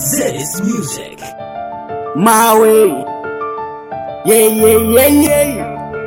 Zedis Music. My way. Yeah.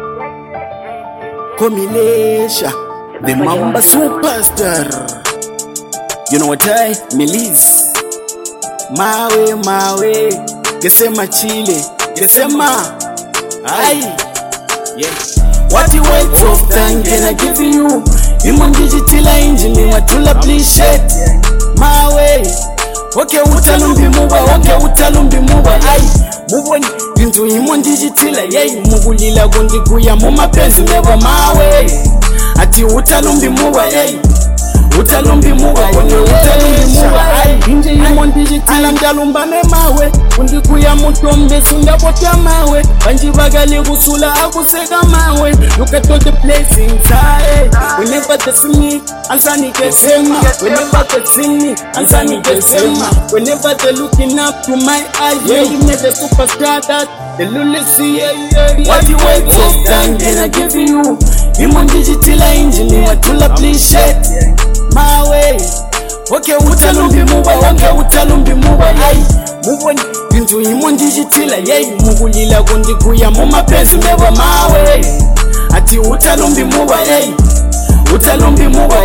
Komilisha, the Mamba Superstar. You know what I? Melis. My way. Gesema Chile. Gesema. Aye. Yeah. What you wait for? Time can I give you? Human digital engine, what you appreciate? My way. Okay, utalumbi muba. Aye. Muboni into human digital. Yeah, mugulila gondi kuya muma penzi never my way. Ati utalumbi muba. Aye. Utalumbi muba. Aye. Inje human digital amdalumba me mawe. Undi kuya mutombe sunda bota mawe. Banji bagali gusula akuseka mawe. Look at all the place inside. Whenever they see me, ansani gesema. Whenever they see me, ansani gesema. Whenever they looking up to my eyes, yeah, you made the superstar that the lulu see. What you wait for? Time can I give you? Human digital engine, what you appreciate? My way. Okay, utalumbi muba. Aye, muboni into human digital. Yeah, mugulila gondi kuya muma penzi never my way. Ati utalumbi muba. Aye, utalumbi muba.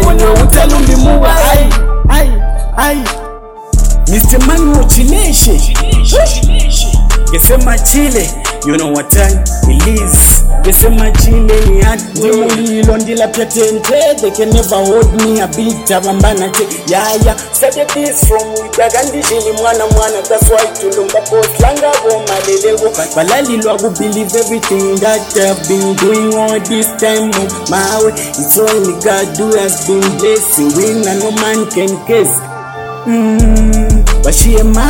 Aye. Mr. Manuel Chineshe. Gesema Chile, you know what time it is. Gesema Chile ni ati mulilo ndila petente. They can never hold me a bit tabambana che. Yeah. Started this from Witagandi Jili mwana. That's why tulumba post langa goma lelego. Balali lwagu believe everything that I've been doing all this time. My way, it's only God who has been blessing. Win and no man can guess. Bashima,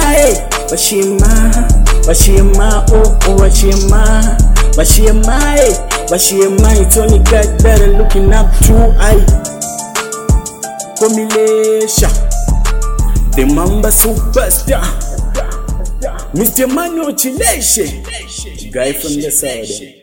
it's only God that I'm looking up to. I Komilisha, the Mamba Superstar, Mr. Manuel Chineshe, guy from the side.